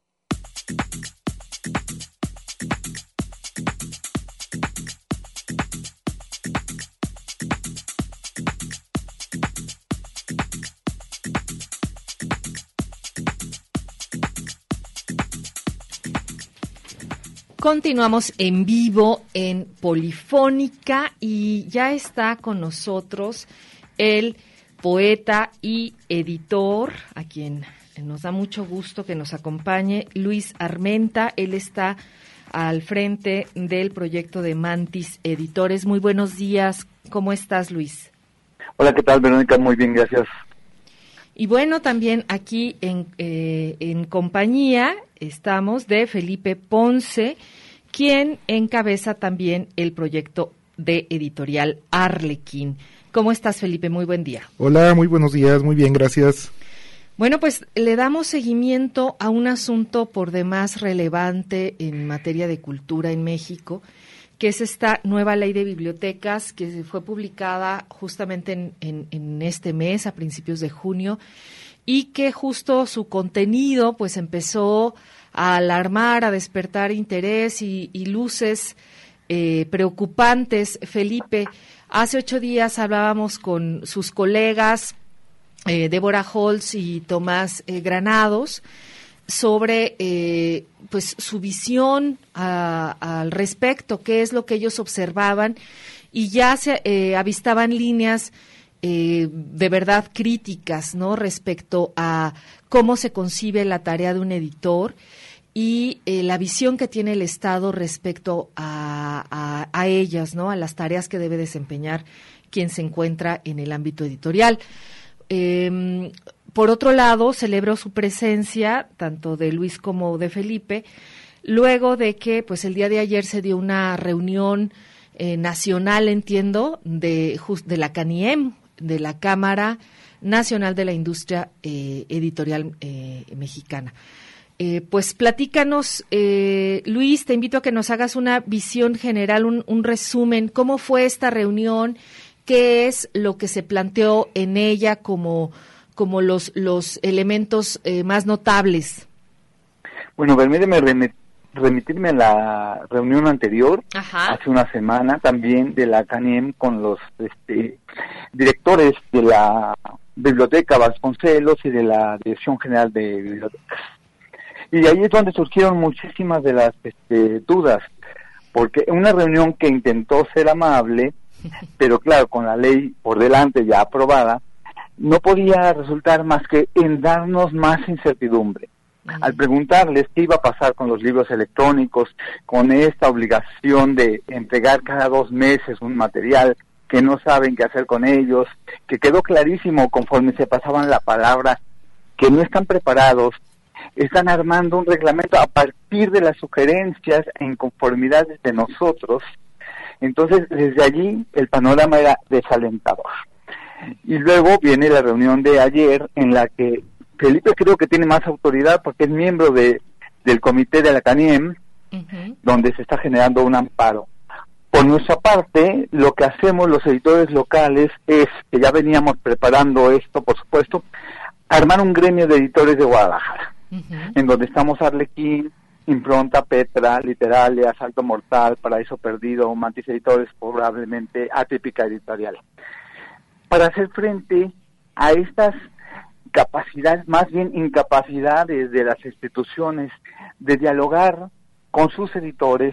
[SPEAKER 2] Continuamos en vivo en Polifónica y ya está con nosotros el poeta y editor, a quien nos da mucho gusto que nos acompañe, Luis Armenta. Él está al frente del proyecto de Mantis Editores. Muy buenos días, ¿cómo estás, Luis?
[SPEAKER 9] Hola, ¿qué tal, Verónica? Muy bien, gracias.
[SPEAKER 2] Y bueno, también aquí en, eh, en compañía estamos de Felipe Ponce, quien encabeza también el proyecto de editorial Arlequín. ¿Cómo estás, Felipe? Muy buen día.
[SPEAKER 10] Hola, muy buenos días, muy bien, gracias.
[SPEAKER 2] Bueno, pues le damos seguimiento a un asunto por demás relevante en materia de cultura en México, que es esta nueva ley de bibliotecas que fue publicada justamente en, en, en este mes, a principios de junio, y que justo su contenido pues empezó a alarmar, a despertar interés y, y luces eh, preocupantes. Felipe, hace ocho días hablábamos con sus colegas eh, Débora Holtz y Tomás eh, Granados sobre eh, pues su visión a, al respecto, qué es lo que ellos observaban, y ya se eh, avistaban líneas eh, de verdad críticas, ¿no?, respecto a cómo se concibe la tarea de un editor y eh, la visión que tiene el Estado respecto a, a, a ellas, ¿no? A las tareas que debe desempeñar quien se encuentra en el ámbito editorial. Eh, por otro lado, celebro su presencia, tanto de Luis como de Felipe, luego de que pues el día de ayer se dio una reunión eh, nacional, entiendo, de, de la CANIEM, de la Cámara Nacional de la Industria eh, Editorial eh, Mexicana. Eh, pues platícanos, eh, Luis, te invito a que nos hagas una visión general, un, un resumen, cómo fue esta reunión, qué es lo que se planteó en ella como, como los, los elementos eh, más notables.
[SPEAKER 9] Bueno, permíteme remit- remitirme a la reunión anterior,
[SPEAKER 2] Ajá.
[SPEAKER 9] hace una semana también, de la CANIEM con los este, directores de la Biblioteca Vasconcelos y de la Dirección General de Bibliotecas. Y de ahí es donde surgieron muchísimas de las este, dudas, porque una reunión que intentó ser amable, pero claro, con la ley por delante ya aprobada, no podía resultar más que en darnos más incertidumbre. Al preguntarles qué iba a pasar con los libros electrónicos, con esta obligación de entregar cada dos meses un material, que no saben qué hacer con ellos, que quedó clarísimo conforme se pasaban la palabra, que no están preparados, están armando un reglamento a partir de las sugerencias e inconformidades de nosotros. Entonces, desde allí, el panorama era desalentador. Y luego viene la reunión de ayer, en la que Felipe creo que tiene más autoridad, porque es miembro de del comité de la CANIEM, uh-huh. donde se está generando un amparo. Por nuestra parte, lo que hacemos los editores locales es, que ya veníamos preparando esto, por supuesto, armar un gremio de editores de Guadalajara, uh-huh. en donde estamos Arlequín, Impronta, Petra, Literalia, Asalto Mortal, Paraíso Perdido, Mantis Editores, probablemente Atípica Editorial, para hacer frente a estas capacidades, más bien incapacidades de las instituciones de dialogar con sus editores,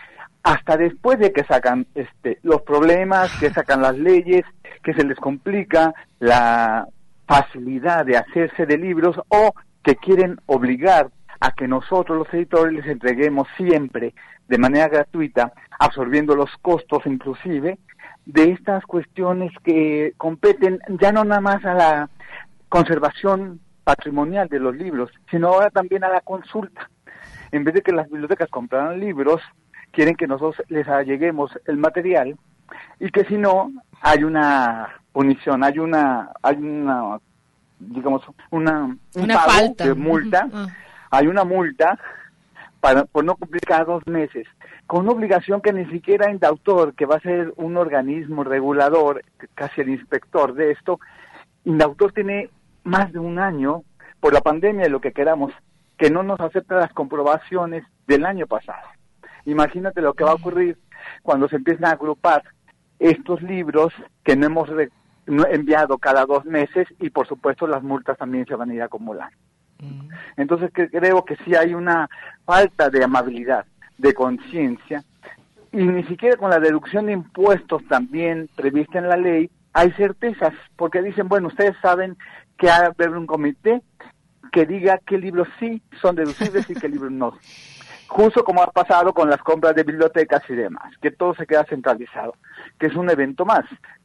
[SPEAKER 9] hasta después de que sacan este los problemas, que sacan las leyes, que se les complica la facilidad de hacerse de libros, o que quieren obligar a que nosotros los editores les entreguemos siempre de manera gratuita, absorbiendo los costos inclusive de estas cuestiones que competen ya no nada más a la conservación patrimonial de los libros, sino ahora también a la consulta. En vez de que las bibliotecas compraran libros, quieren que nosotros les alleguemos el material, y que si no, hay una punición, hay una, hay una, digamos, una, un
[SPEAKER 2] una
[SPEAKER 9] pago
[SPEAKER 2] falta
[SPEAKER 9] de multa, uh-huh. hay una multa para por no cumplir cada dos meses, con una obligación que ni siquiera Indautor, que va a ser un organismo regulador, casi el inspector de esto, Indautor tiene más de un año, por la pandemia y lo que queramos, que no nos acepta las comprobaciones del año pasado. Imagínate lo que va a ocurrir cuando se empiezan a agrupar estos libros que no hemos re- no enviado cada dos meses, y por supuesto las multas también se van a ir acumulando. Mm. Entonces que, creo que sí hay una falta de amabilidad, de conciencia, y ni siquiera con la deducción de impuestos también prevista en la ley hay certezas, porque dicen, bueno, ustedes saben que ha de haber un comité que diga qué libros sí son deducibles y qué libros no. Justo como ha pasado con las compras de bibliotecas y demás, que todo se queda centralizado, que es un evento más.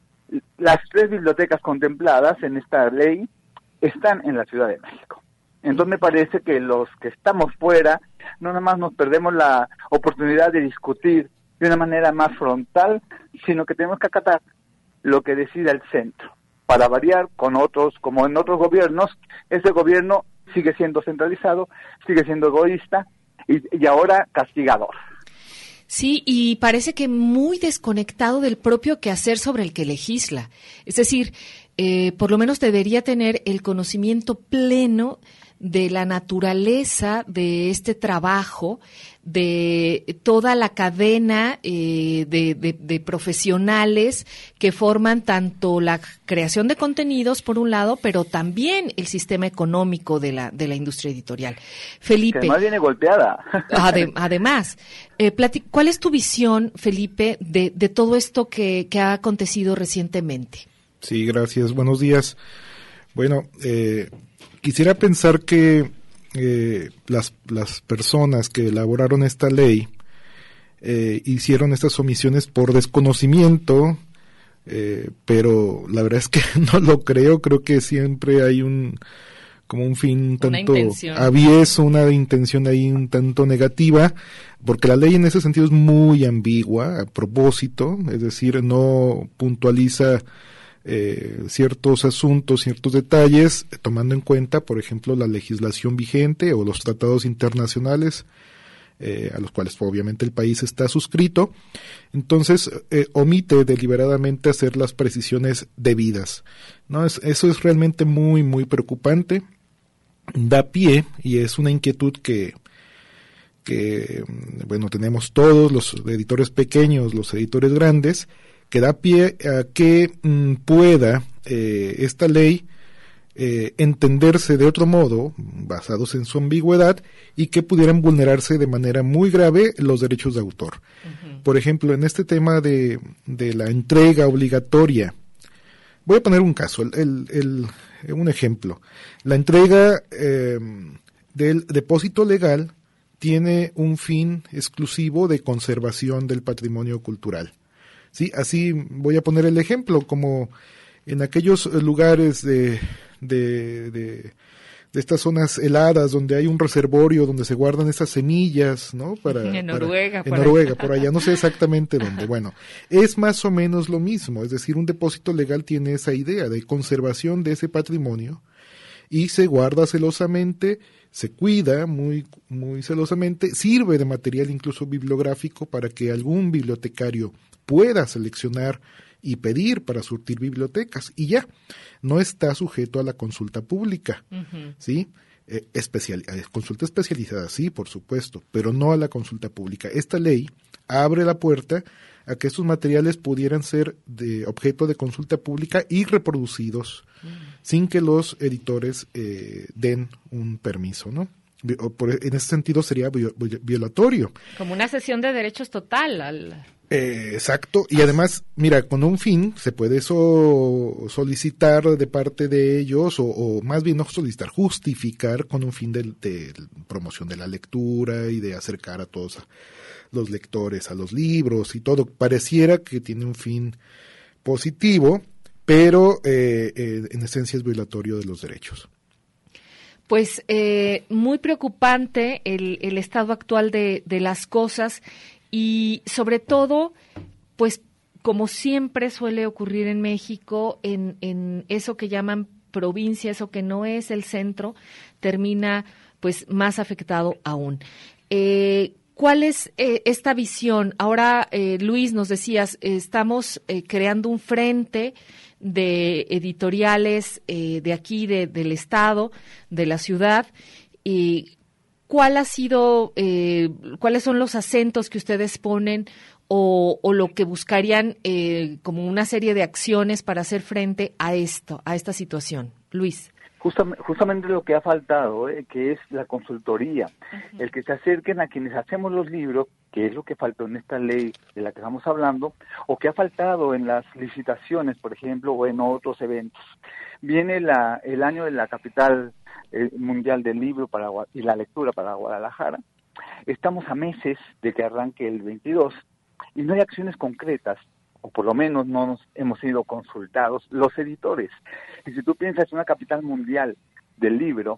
[SPEAKER 9] Las tres bibliotecas contempladas en esta ley están en la Ciudad de México. Entonces me parece que los que estamos fuera, no nada más nos perdemos la oportunidad de discutir de una manera más frontal, sino que tenemos que acatar lo que decida el centro. Para variar con otros, como en otros gobiernos, ese gobierno sigue siendo centralizado, sigue siendo egoísta y, y ahora castigador.
[SPEAKER 2] Sí, y parece que muy desconectado del propio quehacer sobre el que legisla. Es decir, eh, por lo menos debería tener el conocimiento pleno de la naturaleza de este trabajo, de toda la cadena eh, de, de, de profesionales que forman tanto la creación de contenidos, por un lado, pero también el sistema económico de la de la industria editorial. Felipe.
[SPEAKER 9] Que además viene golpeada.
[SPEAKER 2] Adem, además, eh, plati- ¿cuál es tu visión, Felipe, de, de todo esto que, que ha acontecido recientemente?
[SPEAKER 10] Sí, gracias. Buenos días. Bueno, eh, quisiera pensar que eh, las, las personas que elaboraron esta ley eh, hicieron estas omisiones por desconocimiento, eh, pero la verdad es que no lo creo, creo que siempre hay un como un fin un tanto avieso, una intención ahí un tanto negativa, porque la ley en ese sentido es muy ambigua a propósito, es decir, no puntualiza eh, ciertos asuntos, ciertos detalles, tomando en cuenta, por ejemplo, la legislación vigente o los tratados internacionales eh, a los cuales obviamente el país está suscrito. Entonces eh, omite deliberadamente hacer las precisiones debidas, ¿no? Es, eso es realmente muy, muy preocupante. Da pie, y es una inquietud que, que, bueno, tenemos todos, los editores pequeños, los editores grandes, que da pie a que mm, pueda eh, esta ley eh, entenderse de otro modo, basados en su ambigüedad, y que pudieran vulnerarse de manera muy grave los derechos de autor. Uh-huh. Por ejemplo, en este tema de, de la entrega obligatoria, voy a poner un caso, el, el, el un ejemplo. La entrega eh, del depósito legal tiene un fin exclusivo de conservación del patrimonio cultural. Sí, así voy a poner el ejemplo, como en aquellos lugares de, de, de, de estas zonas heladas donde hay un reservorio donde se guardan estas semillas, ¿no? Para,
[SPEAKER 2] en Noruega.
[SPEAKER 10] Para, en Noruega, allá. por allá, no sé exactamente dónde. Bueno, es más o menos lo mismo, es decir, un depósito legal tiene esa idea de conservación de ese patrimonio y se guarda celosamente, se cuida muy, muy celosamente, sirve de material incluso bibliográfico para que algún bibliotecario pueda seleccionar y pedir para surtir bibliotecas, y ya, no está sujeto a la consulta pública, uh-huh. ¿sí? Eh, especial, eh, consulta especializada, sí, por supuesto, pero no a la consulta pública. Esta ley abre la puerta a que estos materiales pudieran ser de objeto de consulta pública y reproducidos uh-huh. sin que los editores eh, den un permiso, ¿no? Por, en ese sentido sería violatorio.
[SPEAKER 2] Como una cesión de derechos total al...
[SPEAKER 10] Eh, exacto, y además, mira, con un fin se puede eso solicitar de parte de ellos, o, o más bien no solicitar, justificar con un fin de, de promoción de la lectura y de acercar a todos a los lectores a los libros y todo. Pareciera que tiene un fin positivo, pero eh, eh, en esencia es violatorio de los derechos.
[SPEAKER 2] Pues eh, muy preocupante el, el estado actual de, de las cosas. Y sobre todo, pues como siempre suele ocurrir en México, en, en eso que llaman provincia, eso que no es el centro, termina pues más afectado aún. Eh, ¿Cuál es eh, esta visión? Ahora, eh, Luis, nos decías, eh, estamos eh, creando un frente de editoriales eh, de aquí, de, del estado, de la ciudad, y ¿cuál ha sido, eh, cuáles son los acentos que ustedes ponen o, o lo que buscarían eh, como una serie de acciones para hacer frente a esto, a esta situación? Luis.
[SPEAKER 9] Justamente, justamente lo que ha faltado, eh, que es la consultoría, uh-huh. el que se acerquen a quienes hacemos los libros, que es lo que faltó en esta ley de la que estamos hablando, o que ha faltado en las licitaciones, por ejemplo, o en otros eventos. Viene la, el año de la capital eh, mundial del libro para, y la lectura para Guadalajara. Estamos a meses de que arranque el veintidós y no hay acciones concretas, o por lo menos no nos hemos sido consultados los editores. Y si tú piensas en una capital mundial del libro,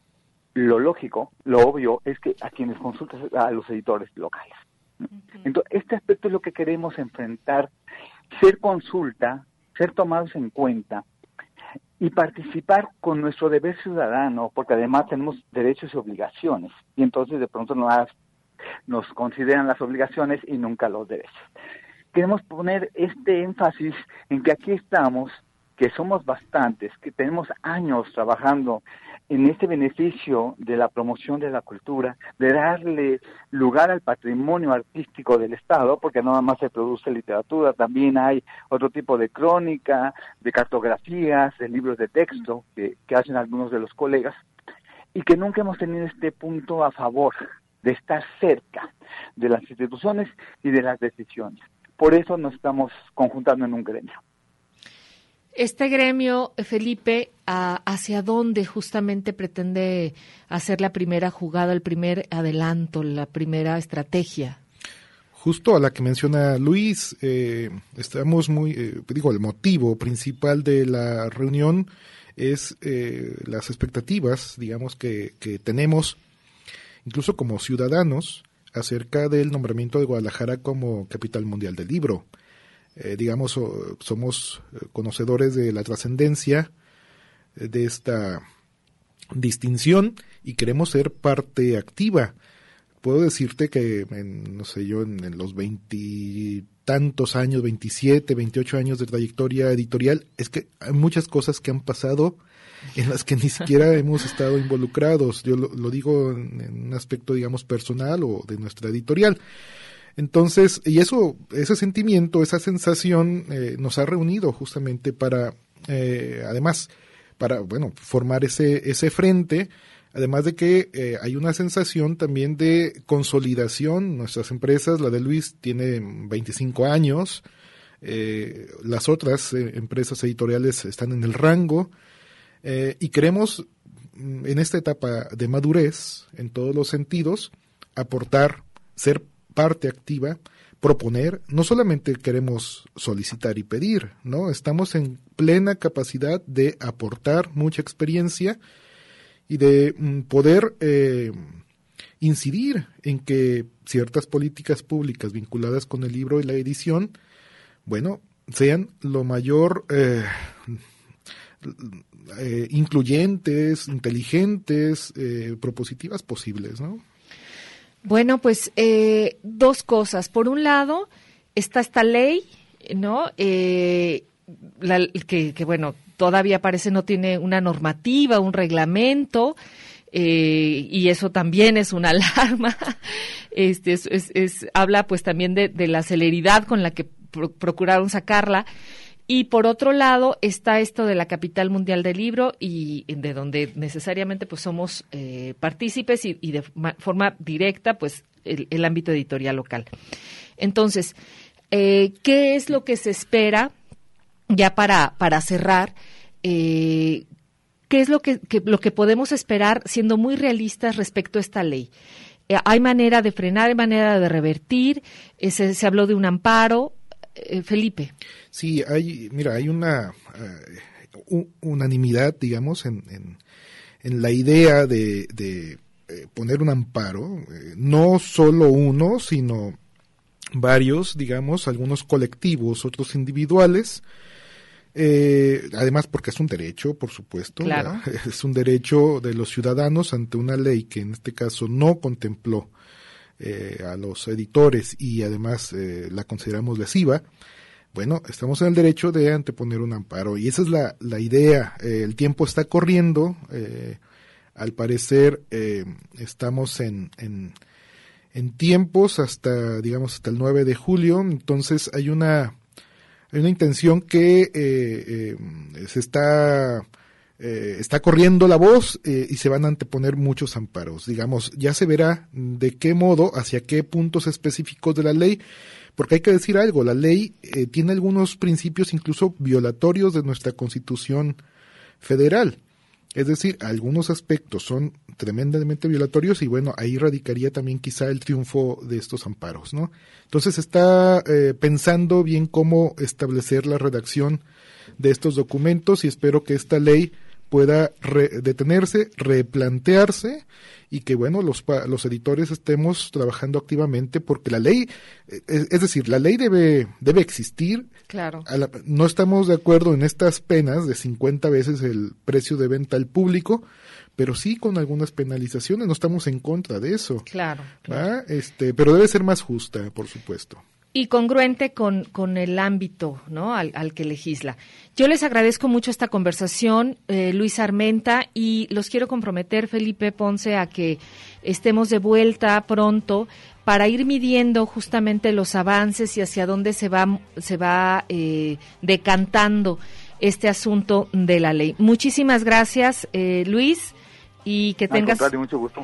[SPEAKER 9] lo lógico, lo obvio, es que a quienes consultas a los editores locales. Uh-huh. Entonces, este aspecto es lo que queremos enfrentar, ser consulta, ser tomados en cuenta y participar con nuestro deber ciudadano, porque además tenemos derechos y obligaciones, y entonces de pronto nos, nos consideran las obligaciones y nunca los derechos. Queremos poner este énfasis en que aquí estamos, que somos bastantes, que tenemos años trabajando en este beneficio de la promoción de la cultura, de darle lugar al patrimonio artístico del Estado, porque no nada más se produce literatura, también hay otro tipo de crónica, de cartografías, de libros de texto que, que hacen algunos de los colegas, y que nunca hemos tenido este punto a favor de estar cerca de las instituciones y de las decisiones. Por eso nos estamos conjuntando en un gremio.
[SPEAKER 2] Este gremio, Felipe, a, ¿hacia dónde justamente pretende hacer la primera jugada, el primer adelanto, la primera estrategia?
[SPEAKER 10] Justo a la que menciona Luis, eh, estamos muy, eh, digo, el motivo principal de la reunión es eh, las expectativas, digamos, que, que tenemos, incluso como ciudadanos, acerca del nombramiento de Guadalajara como capital mundial del libro. Eh, digamos, so, somos conocedores de la trascendencia de esta distinción y queremos ser parte activa. Puedo decirte que, en, no sé yo, en, en los veintitantos años, veintisiete, veintiocho años de trayectoria editorial, es que hay muchas cosas que han pasado en las que ni siquiera hemos estado involucrados. Yo lo, lo digo en, en un aspecto, digamos, personal o de nuestra editorial. Entonces, y eso, ese sentimiento, esa sensación eh, nos ha reunido justamente para, eh, además, para, bueno, formar ese, ese frente, además de que eh, hay una sensación también de consolidación. Nuestras empresas, la de Luis tiene veinticinco años, eh, las otras eh, empresas editoriales están en el rango, eh, y queremos, en esta etapa de madurez, en todos los sentidos, aportar, ser parte activa, proponer. No solamente queremos solicitar y pedir, ¿no? Estamos en plena capacidad de aportar mucha experiencia y de mm, poder eh, incidir en que ciertas políticas públicas vinculadas con el libro y la edición, bueno, sean lo mayor eh, eh, incluyentes, inteligentes, eh, propositivas posibles, ¿no?
[SPEAKER 2] Bueno, pues eh, dos cosas. Por un lado, está esta ley, ¿no? Eh, la, que, que, bueno, todavía parece no tiene una normativa, un reglamento, eh, y eso también es una alarma. Este es, es, es habla, pues, también de, de la celeridad con la que pro, procuraron sacarla. Y por otro lado está esto de la capital mundial del libro y de donde necesariamente pues somos eh, partícipes y, y de ma- forma directa pues el, el ámbito editorial local. Entonces, eh, ¿qué es lo que se espera ya para para cerrar? Eh, ¿Qué es lo que, que lo que podemos esperar siendo muy realistas respecto a esta ley? Eh, ¿Hay manera de frenar, hay manera de revertir? Eh, se, se habló de un amparo. Eh, Felipe.
[SPEAKER 10] Sí, hay, mira, hay una uh, unanimidad, digamos, en, en, en la idea de, de eh, poner un amparo, eh, no solo uno, sino varios, digamos, algunos colectivos, otros individuales, eh, además porque es un derecho, por supuesto,
[SPEAKER 2] claro.
[SPEAKER 10] ¿verdad? Es un derecho de los ciudadanos ante una ley que en este caso no contempló Eh, a los editores y además eh, la consideramos lesiva. Bueno, estamos en el derecho de anteponer un amparo y esa es la, la idea. Eh, el tiempo está corriendo, eh, al parecer eh, estamos en, en, en tiempos hasta, digamos, hasta el nueve de julio, entonces hay una, hay una intención que eh, eh, se está... Eh, está corriendo la voz eh, y se van a anteponer muchos amparos. Digamos, ya se verá de qué modo, hacia qué puntos específicos de la ley, porque hay que decir algo, la ley eh, tiene algunos principios incluso violatorios de nuestra Constitución Federal. Es decir, algunos aspectos son tremendamente violatorios y bueno, ahí radicaría también quizá el triunfo de estos amparos, ¿no? Entonces está eh, pensando bien cómo establecer la redacción de estos documentos y espero que esta ley pueda re- detenerse, replantearse y que, bueno, los pa- los editores estemos trabajando activamente porque la ley, eh, es, es decir, la ley debe debe existir.
[SPEAKER 2] Claro.
[SPEAKER 10] A la, no estamos de acuerdo en estas penas de cincuenta veces el precio de venta al público, pero sí con algunas penalizaciones, no estamos en contra de eso.
[SPEAKER 2] Claro. claro.
[SPEAKER 10] Este, pero debe ser más justa, por supuesto.
[SPEAKER 2] Y congruente con, con el ámbito, ¿no? al, al que legisla. Yo les agradezco mucho esta conversación, eh, Luis Armenta, y los quiero comprometer, Felipe Ponce, a que estemos de vuelta pronto para ir midiendo justamente los avances y hacia dónde se va, se va eh, decantando este asunto de la ley. Muchísimas gracias, eh, Luis, y que
[SPEAKER 9] Al
[SPEAKER 2] tengas...
[SPEAKER 9] contrario, mucho gusto.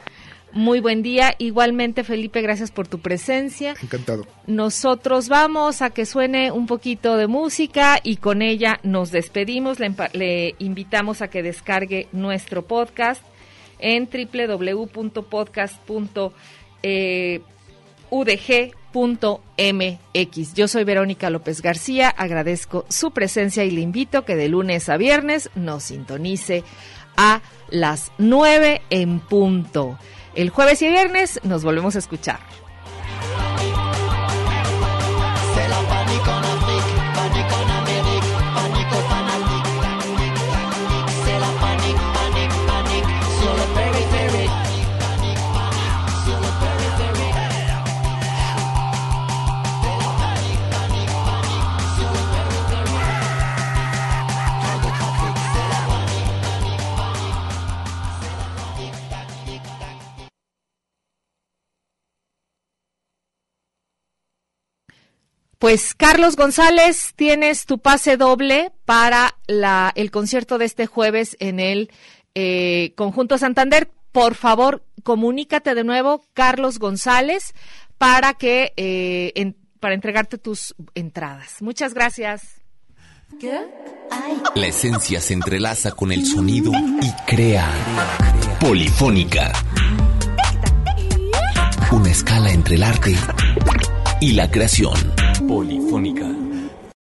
[SPEAKER 2] Muy buen día. Igualmente, Felipe, gracias por tu presencia.
[SPEAKER 10] Encantado.
[SPEAKER 2] Nosotros vamos a que suene un poquito de música y con ella nos despedimos. Le, le invitamos a que descargue nuestro podcast en doble u doble u doble u punto podcast punto u d g punto m x. Yo soy Verónica López García, agradezco su presencia y le invito que de lunes a viernes nos sintonice a las nueve en punto. El jueves y viernes nos volvemos a escuchar. Pues Carlos González, tienes tu pase doble para la el concierto de este jueves en el eh, Conjunto Santander. Por favor, comunícate de nuevo, Carlos González, para que eh, en, para entregarte tus entradas. Muchas gracias.
[SPEAKER 1] La esencia se entrelaza con el sonido y crea Polifónica. Una escala entre el arte y la creación. Polifónica.